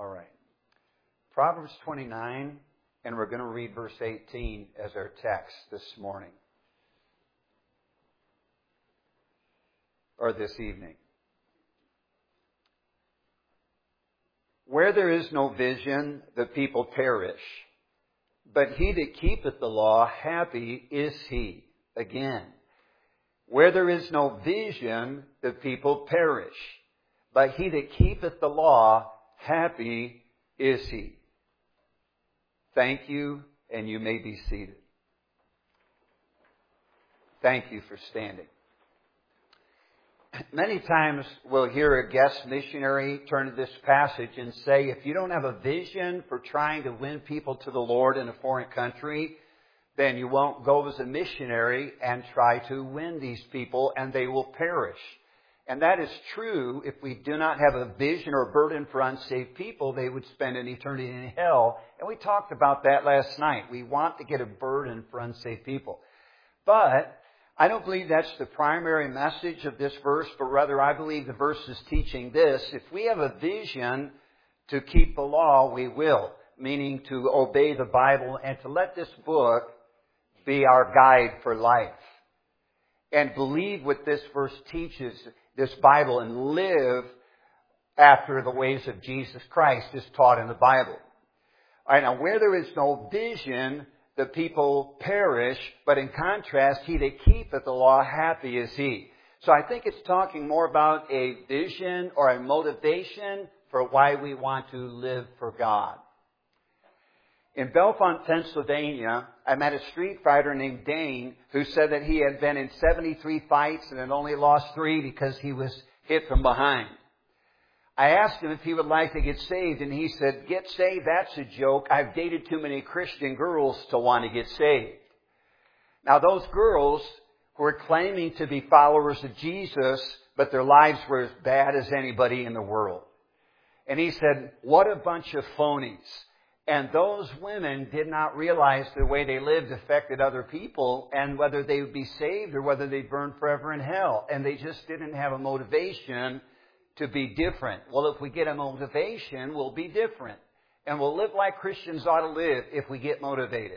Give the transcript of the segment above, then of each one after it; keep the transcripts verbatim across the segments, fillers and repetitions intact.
All right. Proverbs twenty-nine, and we're going to read verse eighteen as our text this morning. Or this evening. Where there is no vision, the people perish. But he that keepeth the law, happy is he. Again. Where there is no vision, the people perish. But he that keepeth the law, happy is he. Thank you, and you may be seated. Thank you for standing. Many times we'll hear a guest missionary turn to this passage and say, if you don't have a vision for trying to win people to the Lord in a foreign country, then you won't go as a missionary and try to win these people, and they will perish. And that is true. If we do not have a vision or a burden for unsaved people, they would spend an eternity in hell. And we talked about that last night. We want to get a burden for unsaved people. But I don't believe that's the primary message of this verse, but rather I believe the verse is teaching this. If we have a vision to keep the law, we will. Meaning to obey the Bible and to let this book be our guide for life. And believe what this verse teaches, this Bible, and live after the ways of Jesus Christ is taught in the Bible. All right, now where there is no vision, the people perish, but in contrast, he that keepeth the law, happy is he. So I think it's talking more about a vision or a motivation for why we want to live for God. In Bellefonte, Pennsylvania, I met a street fighter named Dane who said that he had been in seventy-three fights and had only lost three because he was hit from behind. I asked him if he would like to get saved, and he said, get saved, that's a joke. I've dated too many Christian girls to want to get saved. Now, those girls were claiming to be followers of Jesus, but their lives were as bad as anybody in the world. And he said, what a bunch of phonies. And those women did not realize the way they lived affected other people and whether they would be saved or whether they'd burn forever in hell. And they just didn't have a motivation to be different. Well, if we get a motivation, we'll be different. And we'll live like Christians ought to live if we get motivated.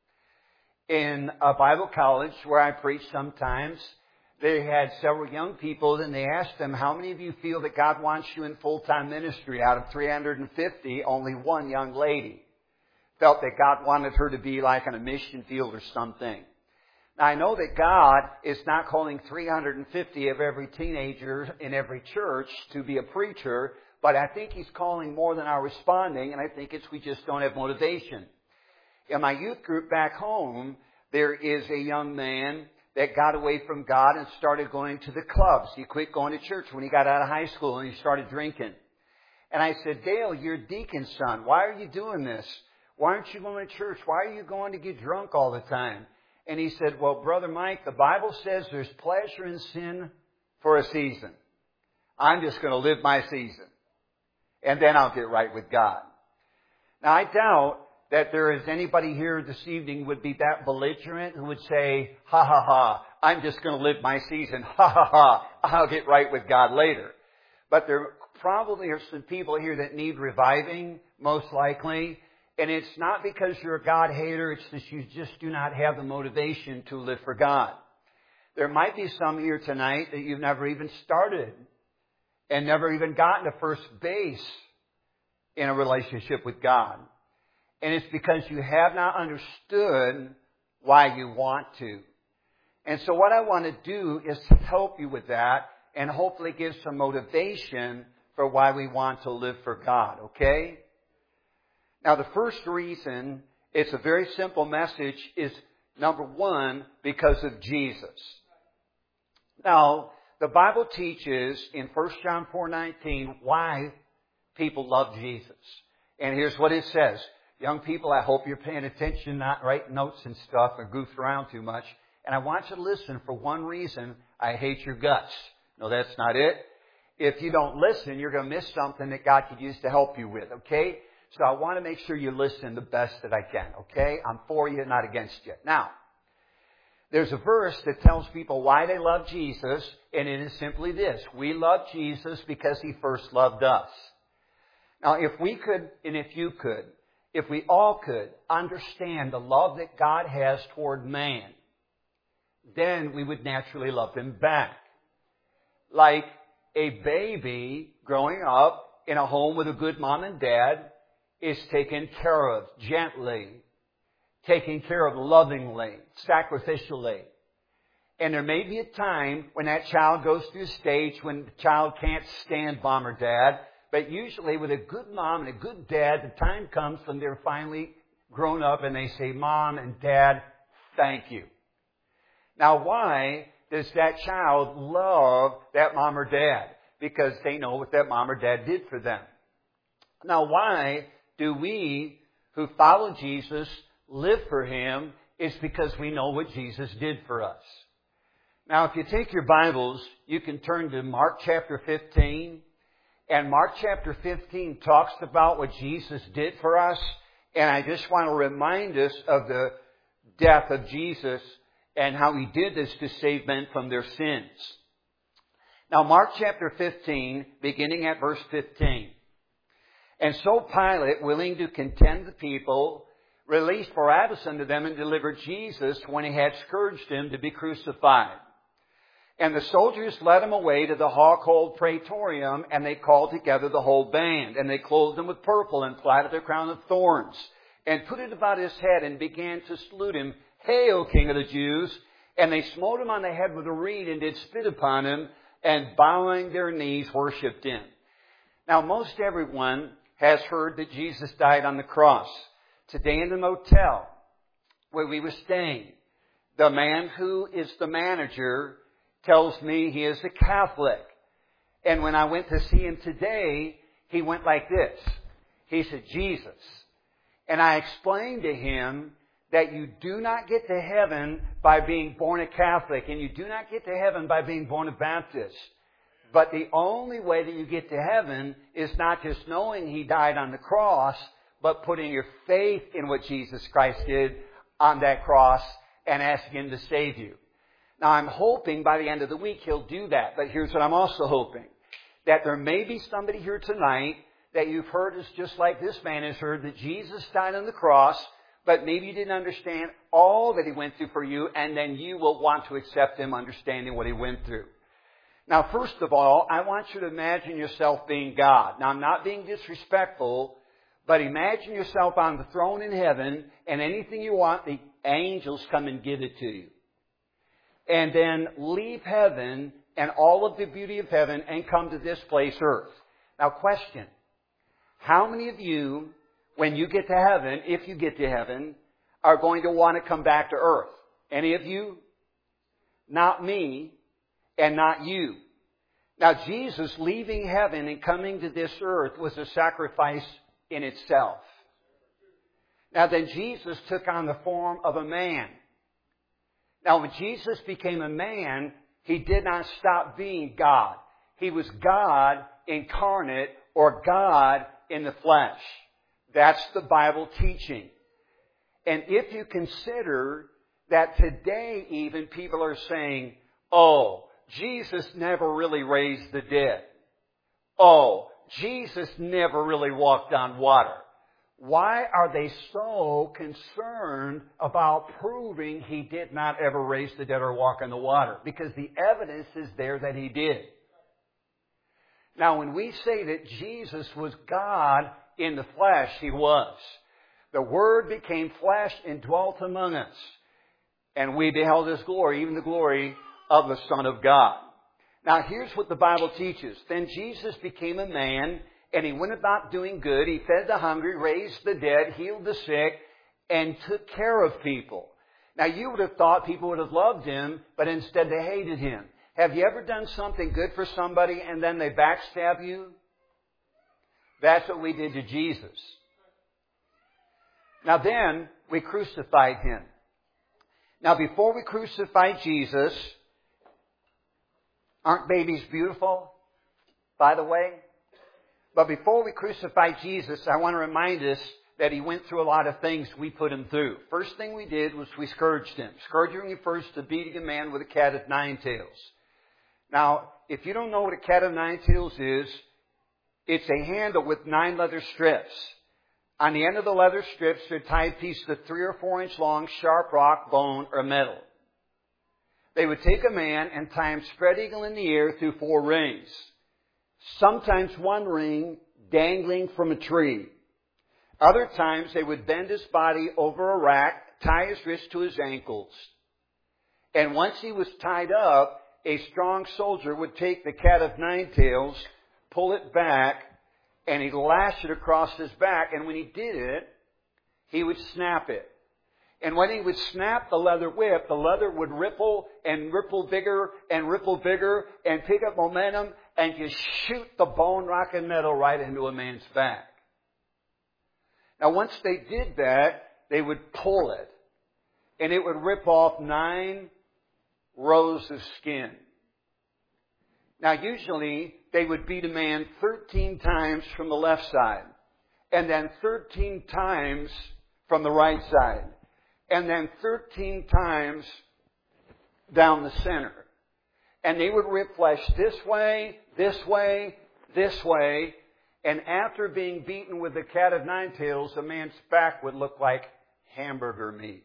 In a Bible college where I preach sometimes, they had several young people, and they asked them, how many of you feel that God wants you in full-time ministry? Out of three hundred fifty, only one young lady felt that God wanted her to be like on a mission field or something. Now, I know that God is not calling three hundred fifty of every teenager in every church to be a preacher, but I think He's calling more than our responding, and I think it's we just don't have motivation. In my youth group back home, there is a young man that got away from God and started going to the clubs. He quit going to church when he got out of high school and he started drinking. And I said, Dale, you're a deacon's son. Why are you doing this? Why aren't you going to church? Why are you going to get drunk all the time? And he said, well, Brother Mike, the Bible says there's pleasure in sin for a season. I'm just going to live my season. And then I'll get right with God. Now, I doubt that there is anybody here this evening would be that belligerent who would say, ha ha ha, I'm just going to live my season, ha ha ha, I'll get right with God later. But there probably are some people here that need reviving, most likely, and it's not because you're a God hater, it's that you just do not have the motivation to live for God. There might be some here tonight that you've never even started and never even gotten to first base in a relationship with God. And it's because you have not understood why you want to. And so what I want to do is help you with that and hopefully give some motivation for why we want to live for God, okay? Now, the first reason, it's a very simple message, is number one, because of Jesus. Now, the Bible teaches in First John four nineteen why people love Jesus. And here's what it says. Young people, I hope you're paying attention, not writing notes and stuff and goofing around too much. And I want you to listen for one reason. I hate your guts. No, that's not it. If you don't listen, you're going to miss something that God could use to help you with, okay? So I want to make sure you listen the best that I can, okay? I'm for you, not against you. Now, there's a verse that tells people why they love Jesus, and it is simply this. We love Jesus because He first loved us. Now, if we could, and if you could, if we all could understand the love that God has toward man, then we would naturally love him back. Like a baby growing up in a home with a good mom and dad is taken care of gently, taken care of lovingly, sacrificially. And there may be a time when that child goes through a stage when the child can't stand mom or dad. But usually with a good mom and a good dad, the time comes when they're finally grown up and they say, Mom and Dad, thank you. Now, why does that child love that mom or dad? Because they know what that mom or dad did for them. Now, why do we who follow Jesus live for him? It's because we know what Jesus did for us. Now, if you take your Bibles, you can turn to Mark chapter fifteen. And Mark chapter fifteen talks about what Jesus did for us. And I just want to remind us of the death of Jesus and how he did this to save men from their sins. Now, Mark chapter fifteen, beginning at verse fifteen. And so Pilate, willing to content the people, released Barabbas unto them and delivered Jesus when he had scourged him to be crucified. And the soldiers led him away to the hall called Praetorium, and they called together the whole band. And they clothed him with purple and platted a crown of thorns, and put it about his head, and began to salute him, Hail, King of the Jews! And they smote him on the head with a reed, and did spit upon him, and bowing their knees worshipped him. Now, most everyone has heard that Jesus died on the cross. Today in the motel where we were staying, the man who is the manager tells me he is a Catholic. And when I went to see him today, he went like this. He said, Jesus. And I explained to him that you do not get to heaven by being born a Catholic, and you do not get to heaven by being born a Baptist. But the only way that you get to heaven is not just knowing he died on the cross, but putting your faith in what Jesus Christ did on that cross and asking him to save you. Now, I'm hoping by the end of the week he'll do that. But here's what I'm also hoping. That there may be somebody here tonight that you've heard is just like this man has heard, that Jesus died on the cross, but maybe you didn't understand all that he went through for you, and then you will want to accept him understanding what he went through. Now, first of all, I want you to imagine yourself being God. Now, I'm not being disrespectful, but imagine yourself on the throne in heaven, and anything you want, the angels come and give it to you. And then leave heaven and all of the beauty of heaven and come to this place, earth. Now, question. How many of you, when you get to heaven, if you get to heaven, are going to want to come back to earth? Any of you? Not me and not you. Now, Jesus leaving heaven and coming to this earth was a sacrifice in itself. Now, then Jesus took on the form of a man. Now, when Jesus became a man, he did not stop being God. He was God incarnate, or God in the flesh. That's the Bible teaching. And if you consider that today even people are saying, oh, Jesus never really raised the dead. Oh, Jesus never really walked on water. Why are they so concerned about proving he did not ever raise the dead or walk on the water? Because the evidence is there that he did. Now, when we say that Jesus was God in the flesh, he was. The Word became flesh and dwelt among us. And we beheld his glory, even the glory of the Son of God. Now, here's what the Bible teaches. Then Jesus became a man, and he went about doing good. He fed the hungry, raised the dead, healed the sick, and took care of people. Now, you would have thought people would have loved him, but instead they hated him. Have you ever done something good for somebody and then they backstab you? That's what we did to Jesus. Now then, we crucified him. Now, before we crucified Jesus, aren't babies beautiful, by the way? But before we crucified Jesus, I want to remind us that he went through a lot of things we put him through. First thing we did was we scourged him. Scourging refers to beating a man with a cat of nine tails. Now, if you don't know what a cat of nine tails is, It's a handle with nine leather strips. On the end of the leather strips are tied pieces of three or four inch long sharp rock, bone, or metal. They would take a man and tie him spread eagle in the air through four rings. Sometimes one ring dangling from a tree. Other times they would bend his body over a rack, tie his wrists to his ankles. And once he was tied up, a strong soldier would take the cat of nine tails, pull it back, and he'd lash it across his back. And when he did it, he would snap it. And when he would snap the leather whip, the leather would ripple and ripple bigger and ripple bigger and pick up momentum and just shoot the bone, rock, and metal right into a man's back. Now, once they did that, they would pull it. And it would rip off nine rows of skin. Now, usually, they would beat a man thirteen times from the left side. And then thirteen times from the right side. And then thirteen times down the center. And they would rip flesh this way, this way, this way. And after being beaten with the cat of nine tails, a man's back would look like hamburger meat.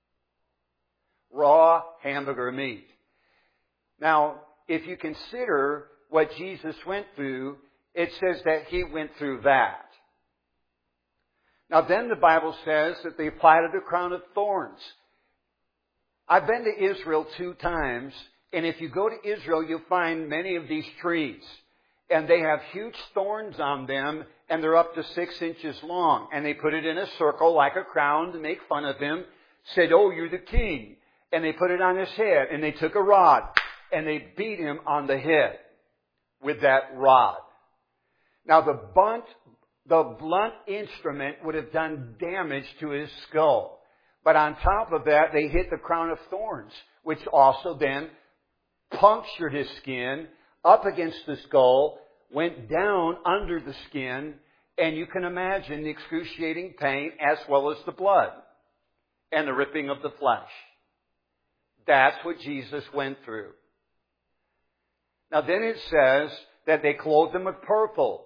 Raw hamburger meat. Now, if you consider what Jesus went through, it says that He went through that. Now then the Bible says that they applied a crown of thorns. I've been to Israel two times, and if you go to Israel, you'll find many of these trees. And they have huge thorns on them, and they're up to six inches long. And they put it in a circle like a crown to make fun of him. Said, "Oh, you're the king." And they put it on his head, and they took a rod, and they beat him on the head with that rod. Now the blunt, the blunt instrument would have done damage to his skull. But on top of that, they hit the crown of thorns, which also then punctured his skin up against the skull, went down under the skin, and you can imagine the excruciating pain as well as the blood and the ripping of the flesh. That's what Jesus went through. Now then it says that they clothed him with purple.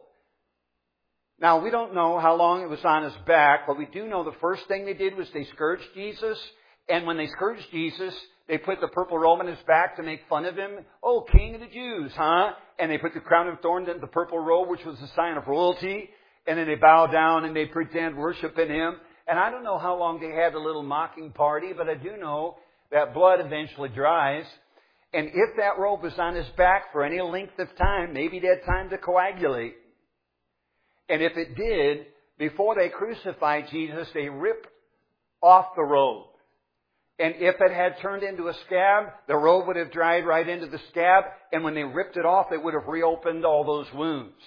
Now we don't know how long it was on his back, but we do know the first thing they did was they scourged Jesus. And when they scourged Jesus, they put the purple robe on his back to make fun of him. "Oh, King of the Jews, huh?" And they put the crown of thorns into the purple robe, which was a sign of royalty. And then they bow down and they pretend worship in him. And I don't know how long they had a little mocking party, but I do know that blood eventually dries. And if that robe was on his back for any length of time, maybe they had time to coagulate. And if it did, before they crucified Jesus, they ripped off the robe. And if it had turned into a scab, the robe would have dried right into the scab. And when they ripped it off, it would have reopened all those wounds.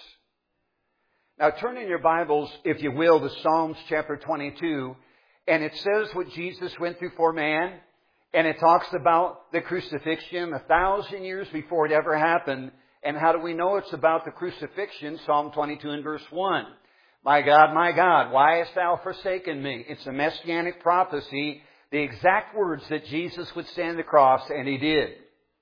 Now turn in your Bibles, if you will, to Psalms chapter twenty-two. And it says what Jesus went through for man. And it talks about the crucifixion a thousand years before it ever happened. And how do we know it's about the crucifixion? Psalm twenty-two and verse one. "My God, my God, why hast thou forsaken me?" It's a messianic prophecy. The exact words that Jesus would say on the cross, and He did.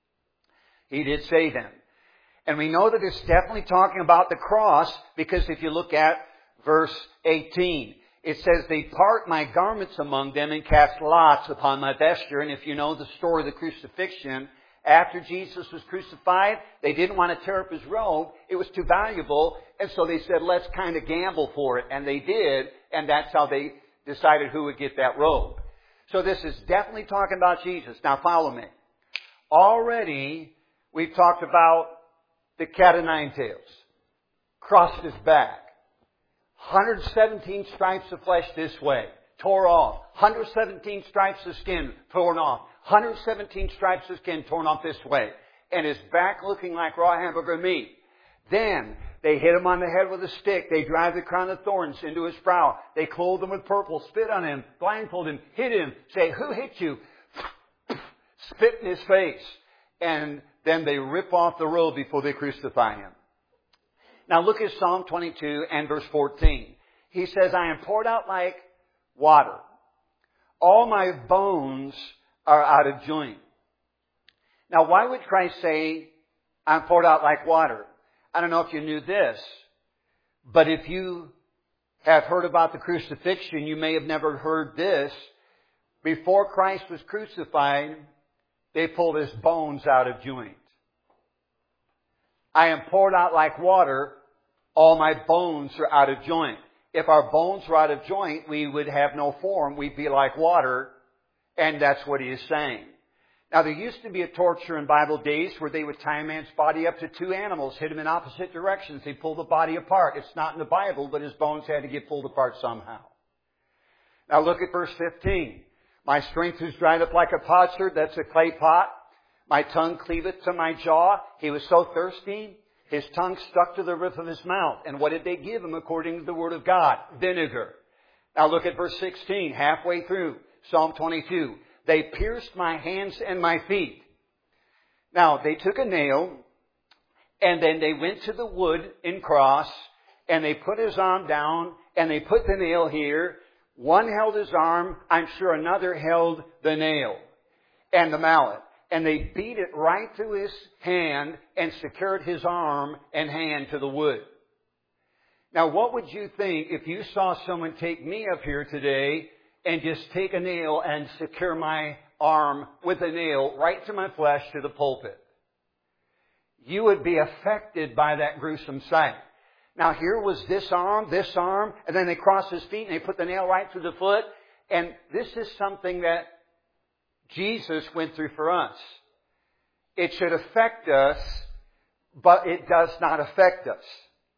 He did say them. And we know that it's definitely talking about the cross, because if you look at verse eighteen, it says, "They part my garments among them and cast lots upon my vesture." And if you know the story of the crucifixion, after Jesus was crucified, they didn't want to tear up His robe. It was too valuable. And so they said, "Let's kind of gamble for it." And they did. And that's how they decided who would get that robe. So this is definitely talking about Jesus. Now follow me. Already, we've talked about the cat of nine tails. Crossed his back. one hundred seventeen stripes of flesh this way. Tore off. one hundred seventeen stripes of skin torn off. one hundred seventeen stripes of skin torn off this way. And his back looking like raw hamburger meat. Then they hit him on the head with a stick. They drive the crown of thorns into his brow. They clothed him with purple, spit on him, blindfold him, hit him, say, "Who hit you?" Spit in his face. And then they rip off the robe before they crucify him. Now look at Psalm twenty-two and verse fourteen. He says, "I am poured out like water. All my bones are out of joint." Now why would Christ say, "I'm poured out like water"? I don't know if you knew this, But if you have heard about the crucifixion, you may have never heard this. Before Christ was crucified, they pulled his bones out of joint. I am poured out like water. All my bones are out of joint. If our bones were out of joint, we would have no form. We'd be like water. And that's what he is saying. Now, there used to be a torture in Bible days where they would tie a man's body up to two animals, hit him in opposite directions. They pull the body apart. It's not in the Bible, but his bones had to get pulled apart somehow. Now, look at verse fifteen. My strength is dried up like a potsherd. That's a clay pot. My tongue cleaveth to my jaw. He was so thirsty, his tongue stuck to the roof of his mouth. And what did they give him according to the word of God? Vinegar. Now, look at verse sixteen, halfway through Psalm twenty-two. They pierced my hands and my feet. Now, they took a nail, and then they went to the wood in cross, and they put his arm down, and they put the nail here. One held his arm. I'm sure another held the nail and the mallet. And they beat it right through his hand and secured his arm and hand to the wood. Now, what would you think if you saw someone take me up here today and just take a nail and secure my arm with a nail right to my flesh to the pulpit? You would be affected by that gruesome sight. Now, here was this arm, this arm, and then they crossed his feet and they put the nail right through the foot. And this is something that Jesus went through for us. It should affect us, but it does not affect us.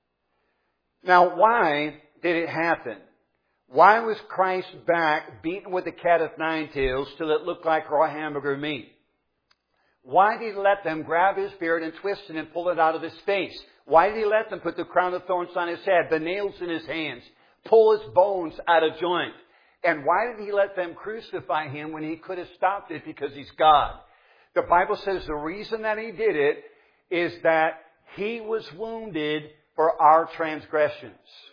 Now, why did it happen? Why was Christ's back beaten with a cat of nine tails till it looked like raw hamburger meat? Why did he let them grab his beard and twist it and pull it out of his face? Why did he let them put the crown of thorns on his head, the nails in his hands, pull his bones out of joint? And why did he let them crucify him when he could have stopped it because he's God? The Bible says the reason that he did it is that he was wounded for our transgressions.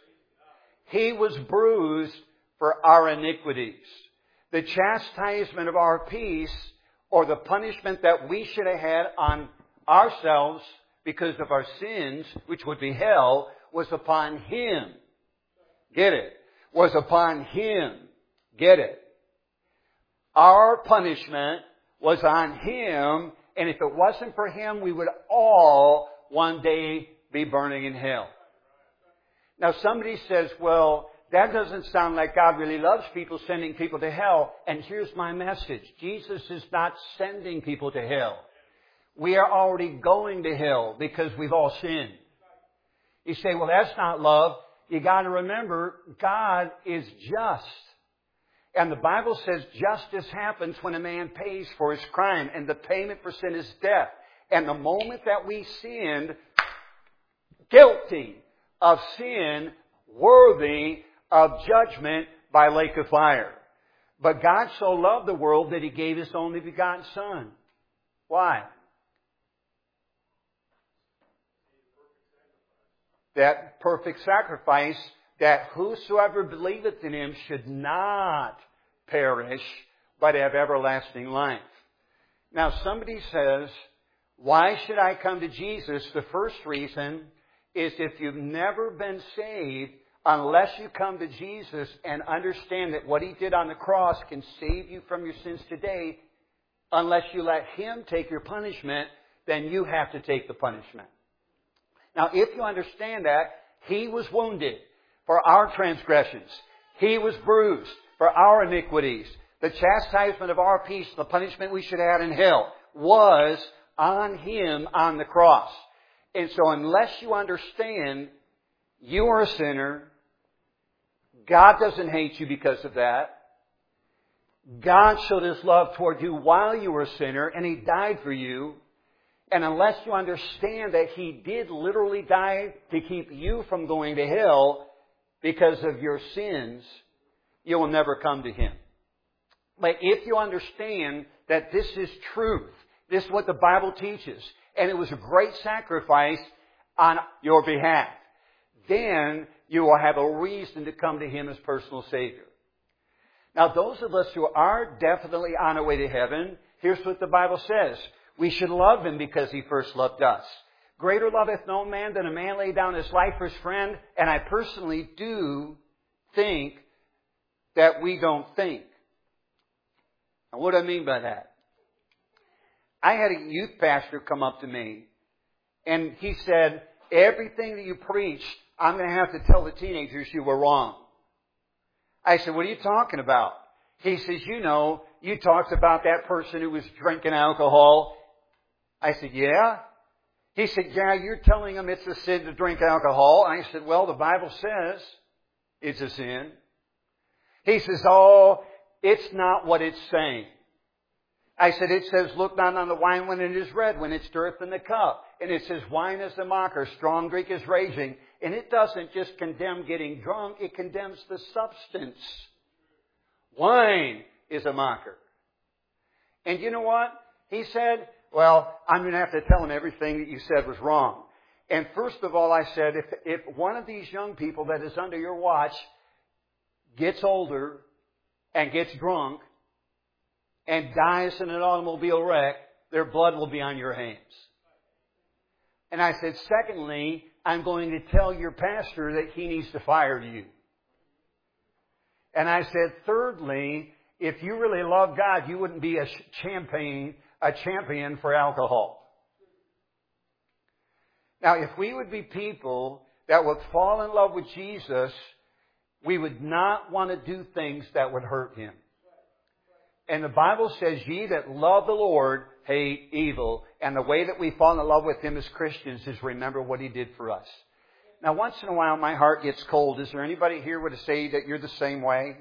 He was bruised for our iniquities. The chastisement of our peace, or the punishment that we should have had on ourselves because of our sins, which would be hell, was upon him. Get it? Was upon him. Get it? Our punishment was on him, and if it wasn't for him, we would all one day be burning in hell. Now somebody says, well, that doesn't sound like God really loves people, sending people to hell. And here's my message. Jesus is not sending people to hell. We are already going to hell because we've all sinned. You say, well, that's not love. You got to remember, God is just. And the Bible says justice happens when a man pays for his crime. And the payment for sin is death. And the moment that we sinned, guilty of sin, worthy of judgment by lake of fire. But God so loved the world that he gave his only begotten Son. Why? That perfect sacrifice, that whosoever believeth in him should not perish, but have everlasting life. Now somebody says, why should I come to Jesus? The first reason is if you've never been saved, unless you come to Jesus and understand that what he did on the cross can save you from your sins today, unless you let him take your punishment, then you have to take the punishment. Now, if you understand that, he was wounded for our transgressions. He was bruised for our iniquities. The chastisement of our peace, the punishment we should have had in hell, was on him on the cross. And so unless you understand you are a sinner, God doesn't hate you because of that. God showed his love toward you while you were a sinner, and he died for you. And unless you understand that he did literally die to keep you from going to hell because of your sins, you will never come to him. But if you understand that this is truth, this is what the Bible teaches, and it was a great sacrifice on your behalf, then you will have a reason to come to him as personal Savior. Now, those of us who are definitely on our way to heaven, here's what the Bible says. We should love him because he first loved us. Greater loveth no man than a man lay down his life for his friend. And I personally do think that we don't think. And what do I mean by that? I had a youth pastor come up to me, and he said, everything that you preached, I'm going to have to tell the teenagers you were wrong. I said, what are you talking about? He says, you know, you talked about that person who was drinking alcohol. I said, yeah. He said, yeah, you're telling them it's a sin to drink alcohol. I said, well, the Bible says it's a sin. He says, oh, it's not what it's saying. I said, it says, look not on the wine when it is red, when it stirreth in the cup. And it says, wine is the mocker, strong drink is raging. And it doesn't just condemn getting drunk, it condemns the substance. Wine is a mocker. And you know what? He said, well, I'm going to have to tell him everything that you said was wrong. And first of all, I said, if, if one of these young people that is under your watch gets older and gets drunk and dies in an automobile wreck, their blood will be on your hands. And I said, secondly, I'm going to tell your pastor that he needs to fire you. And I said, thirdly, if you really love God, you wouldn't be a champion, a champion for alcohol. Now, if we would be people that would fall in love with Jesus, we would not want to do things that would hurt Him. And the Bible says, ye that love the Lord hate evil. And the way that we fall in love with Him as Christians is remember what He did for us. Now, once in a while, my heart gets cold. Is there anybody here would say that you're the same way?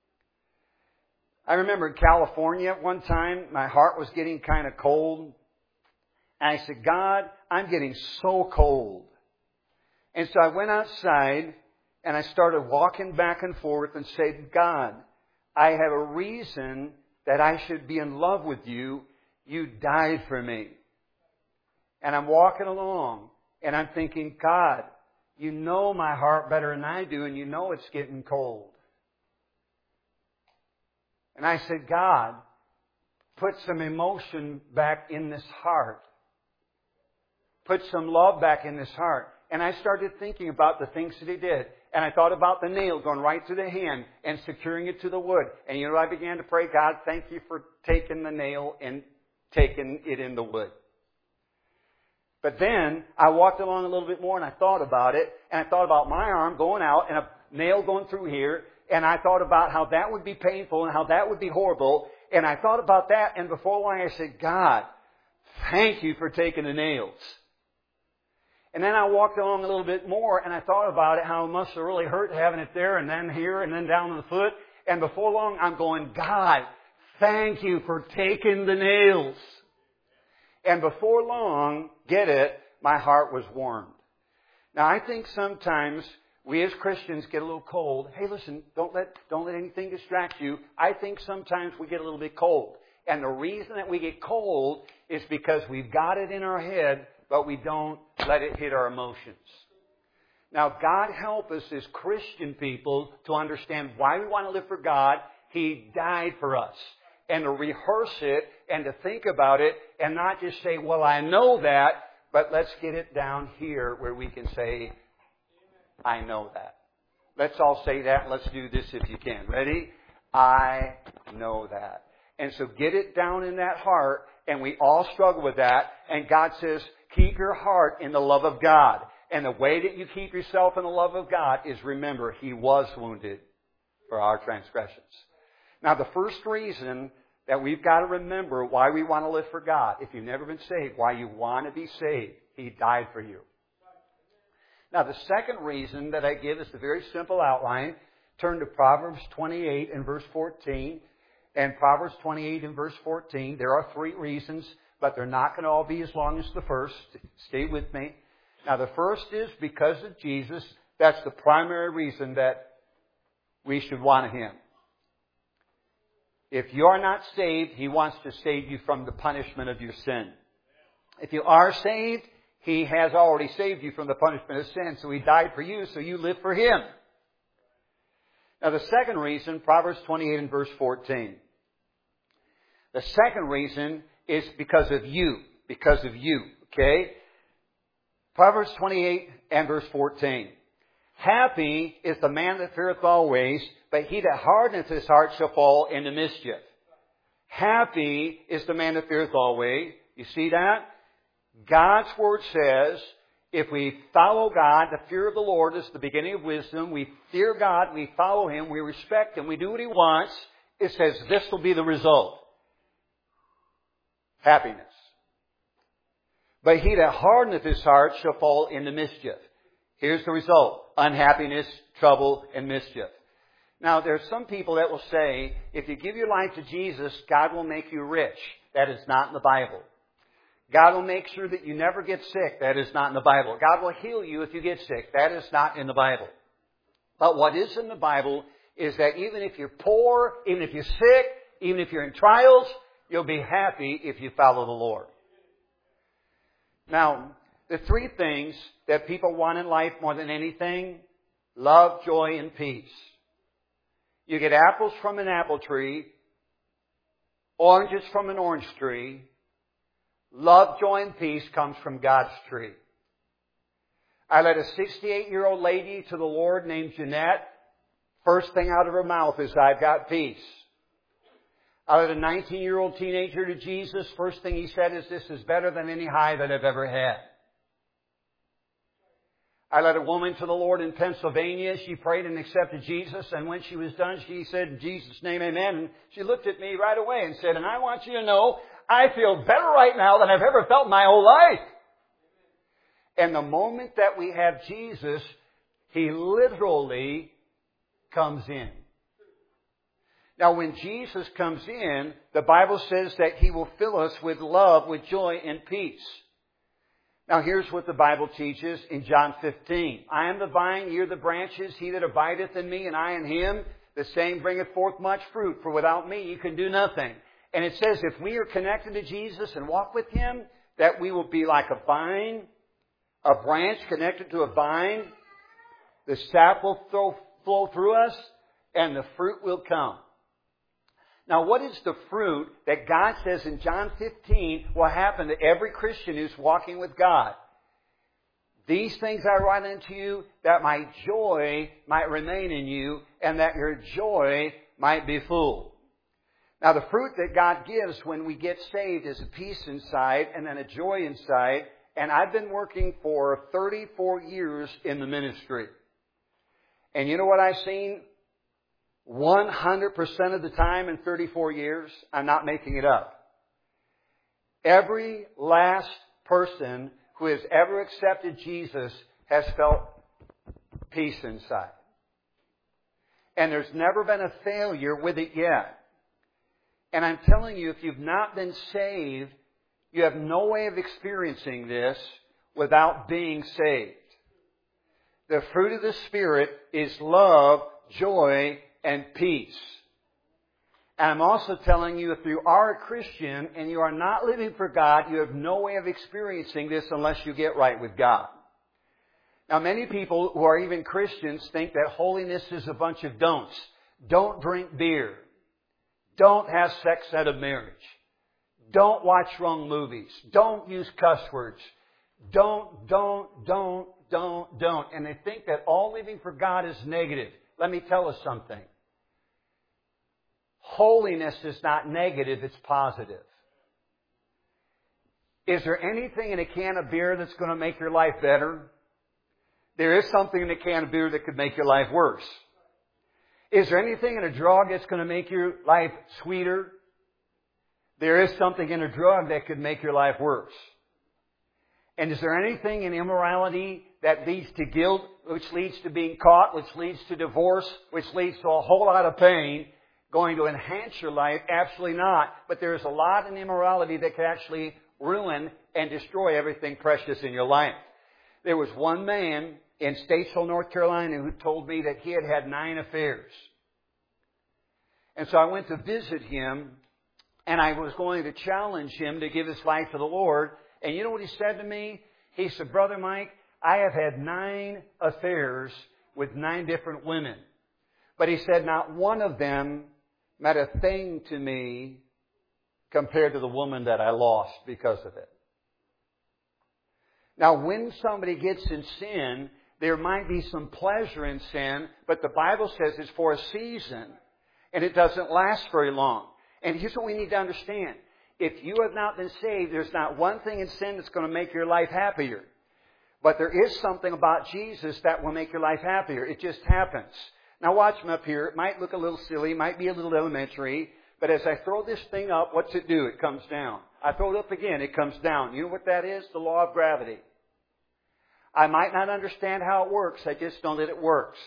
I remember in California at one time, my heart was getting kind of cold. And I said, God, I'm getting so cold. And so I went outside and I started walking back and forth and said, God, I have a reason that I should be in love with you. You died for me. And I'm walking along and I'm thinking, God, you know my heart better than I do, and you know it's getting cold. And I said, God, put some emotion back in this heart. Put some love back in this heart. And I started thinking about the things that He did. And I thought about the nail going right through the hand and securing it to the wood. And you know, I began to pray, God, thank you for taking the nail and taking it in the wood. But then I walked along a little bit more and I thought about it. And I thought about my arm going out and a nail going through here. And I thought about how that would be painful and how that would be horrible. And I thought about that. And before long I said, God, thank you for taking the nails. And then I walked along a little bit more and I thought about it, how it must have really hurt having it there and then here and then down on the foot. And before long I'm going, God, thank you for taking the nails. And before long, get it, my heart was warmed. Now I think sometimes we as Christians get a little cold. Hey, listen, don't let, don't let anything distract you. I think sometimes we get a little bit cold. And the reason that we get cold is because we've got it in our head, but we don't let it hit our emotions. Now, God help us as Christian people to understand why we want to live for God. He died for us. And to rehearse it and to think about it and not just say, well, I know that, but let's get it down here where we can say, I know that. Let's all say that. Let's do this if you can. Ready? I know that. And so get it down in that heart, and we all struggle with that. And God says, keep your heart in the love of God. And the way that you keep yourself in the love of God is remember, He was wounded for our transgressions. Now, the first reason that we've got to remember why we want to live for God, if you've never been saved, why you want to be saved, He died for you. Now, the second reason that I give is a very simple outline. Turn to Proverbs twenty-eight and verse fourteen. And Proverbs twenty-eight and verse fourteen, there are three reasons, but they're not going to all be as long as the first. Stay with me. Now, the first is because of Jesus. That's the primary reason that we should want Him. If you are not saved, He wants to save you from the punishment of your sin. If you are saved, He has already saved you from the punishment of sin. So He died for you, so you live for Him. Now, the second reason, Proverbs twenty-eight and verse fourteen. The second reason is because of you. Because of you. Okay? Proverbs twenty-eight and verse fourteen. Happy is the man that feareth always, but he that hardeneth his heart shall fall into mischief. Happy is the man that feareth always. You see that? God's Word says, if we follow God, the fear of the Lord is the beginning of wisdom. We fear God, we follow Him, we respect Him, we do what He wants. It says this will be the result. Happiness. But he that hardeneth his heart shall fall into mischief. Here's the result. Unhappiness, trouble, and mischief. Now, there are some people that will say, if you give your life to Jesus, God will make you rich. That is not in the Bible. God will make sure that you never get sick. That is not in the Bible. God will heal you if you get sick. That is not in the Bible. But what is in the Bible is that even if you're poor, even if you're sick, even if you're in trials, you'll be happy if you follow the Lord. Now, the three things that people want in life more than anything, love, joy, and peace. You get apples from an apple tree, oranges from an orange tree. Love, joy, and peace comes from God's tree. I led a sixty-eight-year-old lady to the Lord named Jeanette. First thing out of her mouth is, I've got peace. I led a nineteen-year-old teenager to Jesus. First thing he said is, this is better than any high that I've ever had. I led a woman to the Lord in Pennsylvania. She prayed and accepted Jesus. And when she was done, she said, in Jesus' name, amen. And she looked at me right away and said, and I want you to know, I feel better right now than I've ever felt in my whole life. And the moment that we have Jesus, He literally comes in. Now, when Jesus comes in, the Bible says that He will fill us with love, with joy, and peace. Now, here's what the Bible teaches in John fifteen. I am the vine, ye are the branches. He that abideth in me, and I in him, the same bringeth forth much fruit. For without me, you can do nothing. And it says if we are connected to Jesus and walk with Him, that we will be like a vine, a branch connected to a vine. The sap will flow, flow through us, and the fruit will come. Now, what is the fruit that God says in John fifteen will happen to every Christian who's walking with God? These things I write unto you, that my joy might remain in you, and that your joy might be full. Now, the fruit that God gives when we get saved is a peace inside and then a joy inside. And I've been working for thirty-four years in the ministry. And you know what I've seen? one hundred percent of the time in thirty-four years, I'm not making it up. Every last person who has ever accepted Jesus has felt peace inside. And there's never been a failure with it yet. And I'm telling you, if you've not been saved, you have no way of experiencing this without being saved. The fruit of the Spirit is love, joy, and peace. And I'm also telling you, if you are a Christian and you are not living for God, you have no way of experiencing this unless you get right with God. Now, many people who are even Christians think that holiness is a bunch of don'ts. Don't drink beer. Don't have sex out of marriage. Don't watch wrong movies. Don't use cuss words. Don't, don't, don't, don't, don't. And they think that all living for God is negative. Let me tell us something. Holiness is not negative, it's positive. Is there anything in a can of beer that's going to make your life better? There is something in a can of beer that could make your life worse. Is there anything in a drug that's going to make your life sweeter? There is something in a drug that could make your life worse. And is there anything in immorality that leads to guilt, which leads to being caught, which leads to divorce, which leads to a whole lot of pain, going to enhance your life? Absolutely not. But there is a lot in immorality that can actually ruin and destroy everything precious in your life. There was one man in Statesville, North Carolina, who told me that he had had nine affairs. And so I went to visit him, and I was going to challenge him to give his life to the Lord. And you know what he said to me? He said, Brother Mike, I have had nine affairs with nine different women. But he said, not one of them meant a thing to me compared to the woman that I lost because of it. Now, when somebody gets in sin, there might be some pleasure in sin, but the Bible says it's for a season, and it doesn't last very long. And here's what we need to understand. If you have not been saved, there's not one thing in sin that's going to make your life happier. But there is something about Jesus that will make your life happier. It just happens. Now watch me up here. It might look a little silly, might be a little elementary, but as I throw this thing up, what's it do? It comes down. I throw it up again, it comes down. You know what that is? The law of gravity. I might not understand how it works, I just know that it works.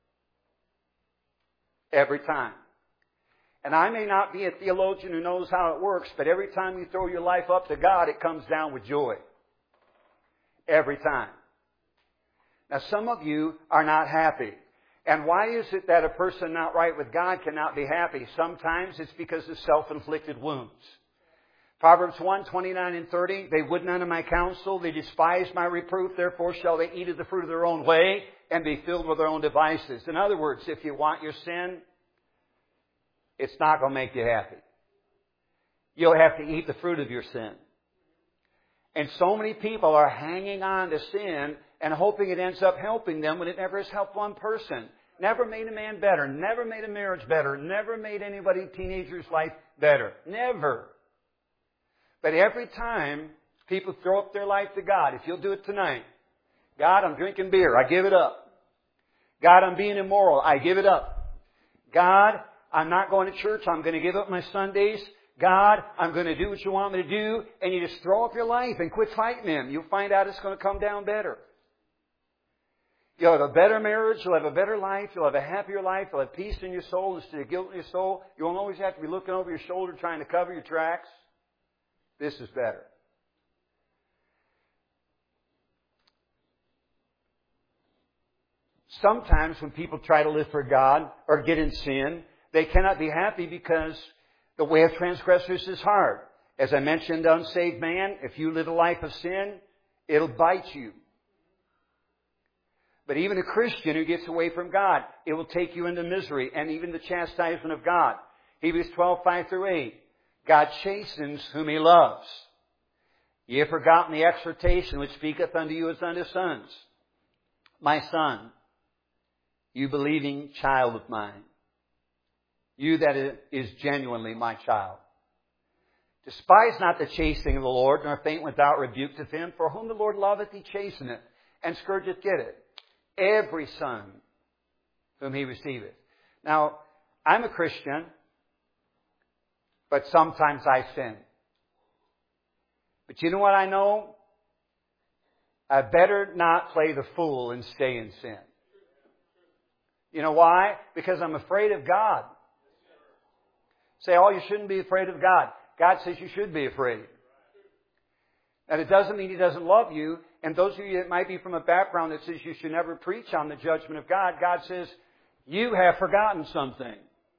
Every time. And I may not be a theologian who knows how it works, but every time you throw your life up to God, it comes down with joy. Every time. Now some of you are not happy. And why is it that a person not right with God cannot be happy? Sometimes it's because of self-inflicted wounds. Proverbs one, twenty-nine and thirty, they would none of my counsel, they despised my reproof, therefore shall they eat of the fruit of their own way and be filled with their own devices. In other words, if you want your sin, it's not going to make you happy. You'll have to eat the fruit of your sin. And so many people are hanging on to sin and hoping it ends up helping them when it never has helped one person. Never made a man better. Never made a marriage better. Never made anybody, teenager's life better. Never. But every time people throw up their life to God, if you'll do it tonight, God, I'm drinking beer. I give it up. God, I'm being immoral. I give it up. God, I'm not going to church. I'm going to give up my Sundays. God, I'm going to do what you want me to do. And you just throw up your life and quit fighting Him. You'll find out it's going to come down better. You'll have a better marriage. You'll have a better life. You'll have a happier life. You'll have peace in your soul instead of guilt in your soul. You won't always have to be looking over your shoulder trying to cover your tracks. This is better. Sometimes when people try to live for God or get in sin, they cannot be happy because the way of transgressors is hard. As I mentioned, unsaved man, if you live a life of sin, it'll bite you. But even a Christian who gets away from God, it will take you into misery and even the chastisement of God. Hebrews twelve, five through eight. God chastens whom He loves. Ye have forgotten the exhortation which speaketh unto you as unto sons. My son, you believing child of mine, you that is genuinely my child. Despise not the chastening of the Lord, nor faint without rebuke of Him. For whom the Lord loveth, He chasteneth, and scourgeth, get it, every son whom He receiveth. Now, I'm a Christian, but sometimes I sin. But you know what I know? I better not play the fool and stay in sin. You know why? Because I'm afraid of God. Say, oh, you shouldn't be afraid of God. God says you should be afraid. And it doesn't mean He doesn't love you. And those of you that might be from a background that says you should never preach on the judgment of God, God says, you have forgotten something.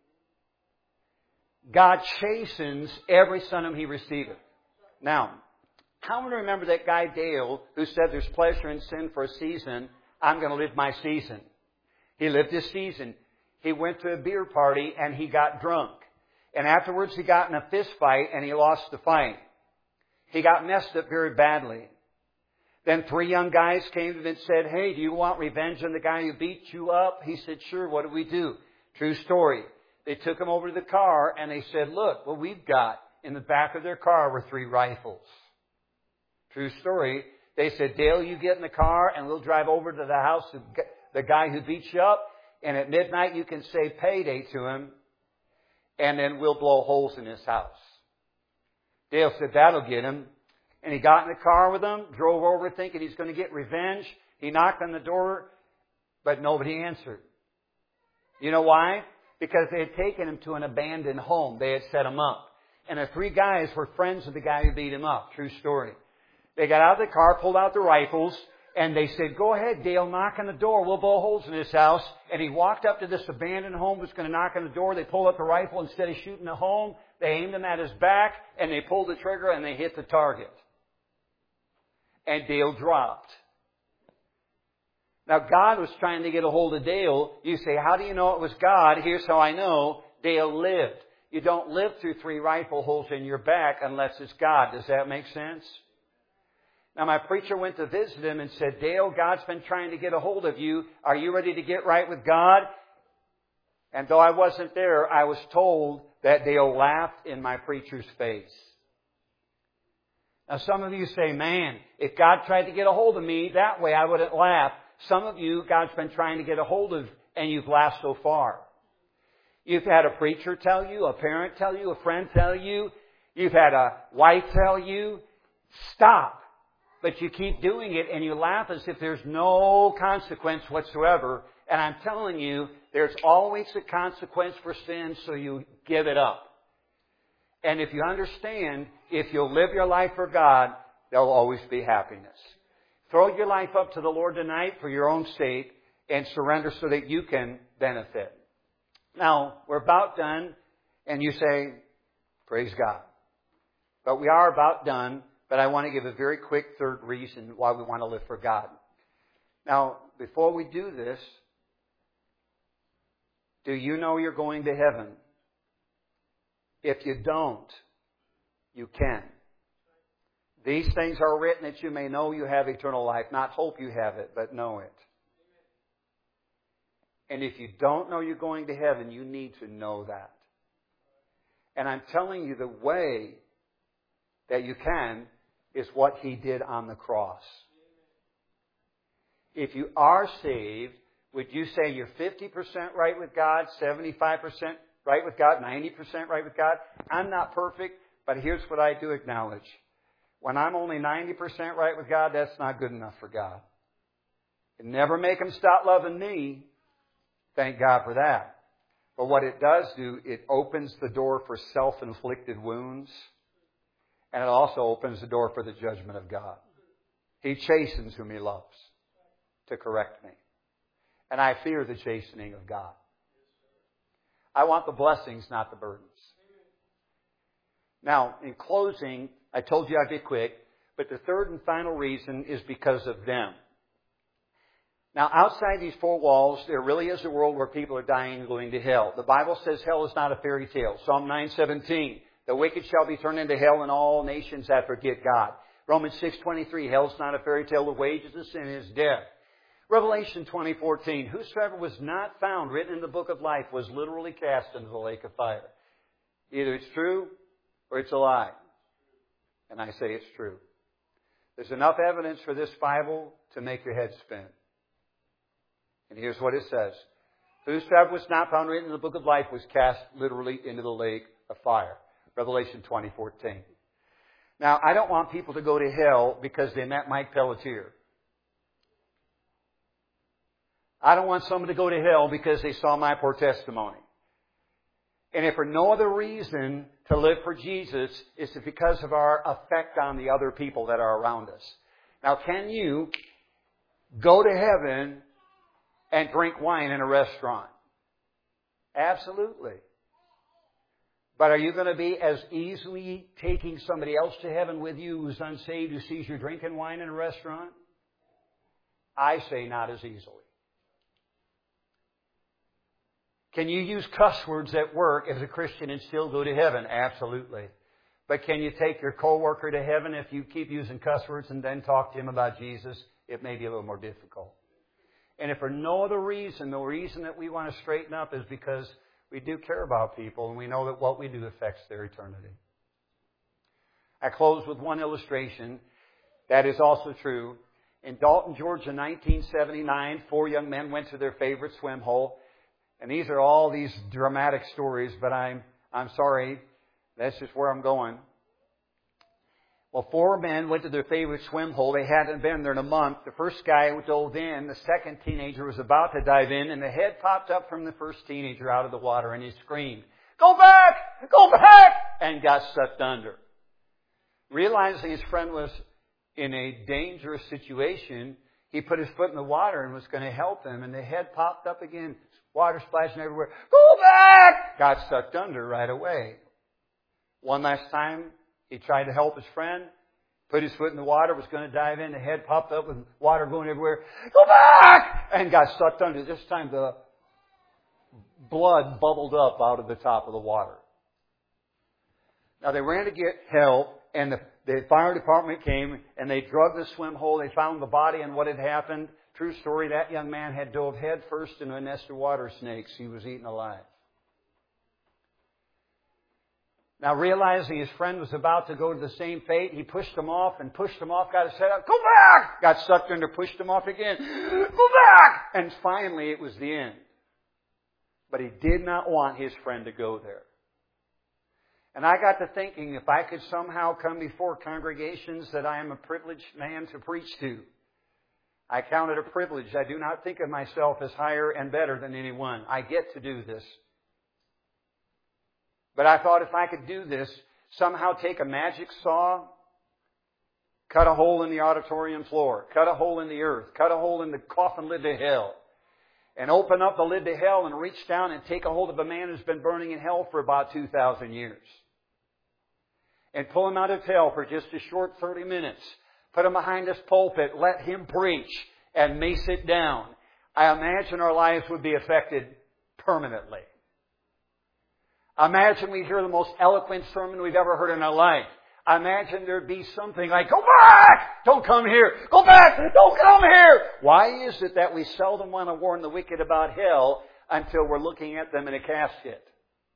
God chastens every son whom He receiveth. Now, how many remember that guy Dale who said there's pleasure in sin for a season? I'm going to live my season. He lived his season. He went to a beer party and he got drunk. And afterwards he got in a fist fight and he lost the fight. He got messed up very badly. Then three young guys came to him and said, hey, do you want revenge on the guy who beat you up? He said, sure, what do we do? True story. They took him over to the car and they said, look, what we've got in the back of their car were three rifles. True story. They said, Dale, you get in the car and we'll drive over to the house of the guy who beat you up. And at midnight you can say payday to him. And then we'll blow holes in his house. Dale said, that'll get him. And he got in the car with them, drove over thinking he's going to get revenge. He knocked on the door, but nobody answered. You know why? Because they had taken him to an abandoned home. They had set him up. And the three guys were friends of the guy who beat him up. True story. They got out of the car, pulled out the rifles, and they said, go ahead, Dale, knock on the door. We'll blow holes in his house. And he walked up to this abandoned home, was going to knock on the door. They pulled out the rifle. Instead of shooting the home, they aimed him at his back, and they pulled the trigger, and they hit the target. And Dale dropped. Now, God was trying to get a hold of Dale. You say, how do you know it was God? Here's how I know. Dale lived. You don't live through three rifle holes in your back unless it's God. Does that make sense? Now, my preacher went to visit him and said, Dale, God's been trying to get a hold of you. Are you ready to get right with God? And though I wasn't there, I was told that Dale laughed in my preacher's face. Now, some of you say, man, if God tried to get a hold of me that way, I wouldn't laugh. Some of you, God's been trying to get a hold of, and you've laughed so far. You've had a preacher tell you, a parent tell you, a friend tell you. You've had a wife tell you, stop. But you keep doing it, and you laugh as if there's no consequence whatsoever. And I'm telling you, there's always a consequence for sin, so you give it up. And if you understand, if you'll live your life for God, there'll always be happiness. Throw your life up to the Lord tonight for your own sake and surrender so that you can benefit. Now, we're about done, and you say, praise God. But we are about done, but I want to give a very quick third reason why we want to live for God. Now, before we do this, do you know you're going to heaven? If you don't, you can. These things are written that you may know you have eternal life, not hope you have it, but know it. And if you don't know you're going to heaven, you need to know that. And I'm telling you, the way that you can is what He did on the cross. If you are saved, would you say you're fifty percent right with God, seventy-five percent right with God, ninety percent right with God? I'm not perfect, but here's what I do acknowledge. When I'm only ninety percent right with God, that's not good enough for God. It never make Him stop loving me. Thank God for that. But what it does do, it opens the door for self-inflicted wounds. And it also opens the door for the judgment of God. He chastens whom He loves to correct me. And I fear the chastening of God. I want the blessings, not the burdens. Now, in closing, I told you I'd be quick, but the third and final reason is because of them. Now, outside these four walls, there really is a world where people are dying and going to hell. The Bible says hell is not a fairy tale. Psalm nine seventeen, the wicked shall be turned into hell and all nations that forget God. Romans six twenty-three, hell is not a fairy tale. The wages of sin is death. Revelation twenty fourteen, whosoever was not found written in the book of life was literally cast into the lake of fire. Either it's true or it's a lie. And I say it's true. There's enough evidence for this Bible to make your head spin. And here's what it says. Whosoever was not found written in the book of life was cast literally into the lake of fire. Revelation twenty fourteen. Now, I don't want people to go to hell because they met Mike Pelletier. I don't want someone to go to hell because they saw my poor testimony. And if for no other reason to live for Jesus, it's because of our effect on the other people that are around us. Now, can you go to heaven and drink wine in a restaurant? Absolutely. But are you going to be as easily taking somebody else to heaven with you who's unsaved, who sees you drinking wine in a restaurant? I say not as easily. Can you use cuss words at work as a Christian and still go to heaven? Absolutely. But can you take your coworker to heaven if you keep using cuss words and then talk to him about Jesus? It may be a little more difficult. And if for no other reason, the reason that we want to straighten up is because we do care about people and we know that what we do affects their eternity. I close with one illustration that is also true. In Dalton, Georgia, nineteen seventy-nine, four young men went to their favorite swim hole. And these are all these dramatic stories, but I'm I'm sorry. That's just where I'm going. Well, four men went to their favorite swim hole. They hadn't been there in a month. The first guy dove in. The second teenager was about to dive in, and the head popped up from the first teenager out of the water, and he screamed, "Go back! Go back!" and got sucked under. Realizing his friend was in a dangerous situation, he put his foot in the water and was going to help him, and the head popped up again. Water splashing everywhere. Go back! Got sucked under right away. One last time, he tried to help his friend, put his foot in the water, was going to dive in. The head popped up with water going everywhere. Go back! And got sucked under. This time, the blood bubbled up out of the top of the water. Now, they ran to get help, and the the fire department came and they drug the swim hole. They found the body and what had happened. True story, that young man had dove head first into a nest of water snakes. He was eaten alive. Now, realizing his friend was about to go to the same fate, he pushed him off and pushed him off, got his head up, go back! Got sucked under, pushed him off again, go back! And finally, it was the end. But he did not want his friend to go there. And I got to thinking, if I could somehow come before congregations that I am a privileged man to preach to, I count it a privilege. I do not think of myself as higher and better than anyone. I get to do this. But I thought if I could do this, somehow take a magic saw, cut a hole in the auditorium floor, cut a hole in the earth, cut a hole in the coffin lid to hell, and open up the lid to hell and reach down and take a hold of a man who's been burning in hell for about two thousand years. And pull him out of hell for just a short thirty minutes. Put him behind this pulpit, let him preach, and me sit down. I imagine our lives would be affected permanently. I imagine we'd hear the most eloquent sermon we've ever heard in our life. I imagine there'd be something like, go back! Don't come here! Go back! Don't come here! Why is it that we seldom want to warn the wicked about hell until we're looking at them in a casket?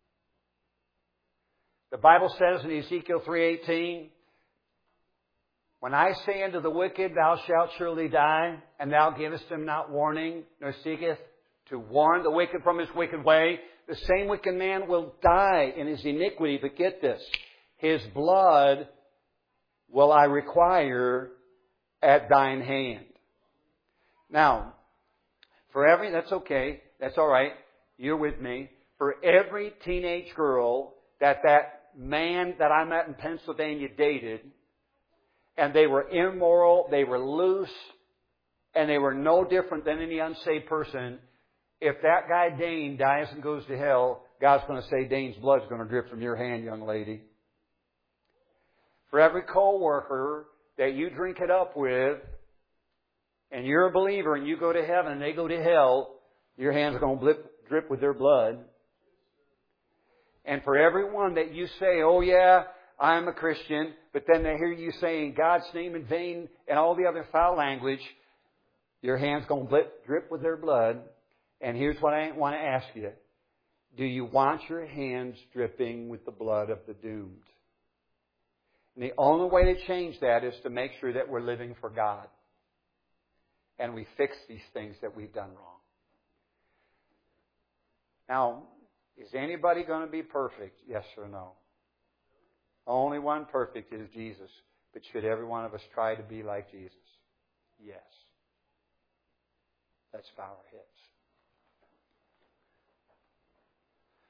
The Bible says in Ezekiel three eighteen, when I say unto the wicked, thou shalt surely die, and thou givest him not warning, nor seeketh to warn the wicked from his wicked way, the same wicked man will die in his iniquity. But get this, his blood will I require at thine hand. Now, for every, that's okay, that's all right, you're with me. For every teenage girl that that man that I met in Pennsylvania dated, and they were immoral, they were loose, and they were no different than any unsaved person, if that guy Dane dies and goes to hell, God's going to say Dane's blood's going to drip from your hand, young lady. For every co-worker that you drink it up with, and you're a believer and you go to heaven and they go to hell, your hands are going to blip, drip with their blood. And for everyone that you say, oh yeah, I'm a Christian, but then they hear you saying God's name in vain and all the other foul language, your hands going to blip, drip with their blood. And here's what I want to ask you. Do you want your hands dripping with the blood of the doomed? And the only way to change that is to make sure that we're living for God. And we fix these things that we've done wrong. Now, is anybody going to be perfect? Yes or no? Only one perfect is Jesus. But should every one of us try to be like Jesus? Yes. Let's bow our heads.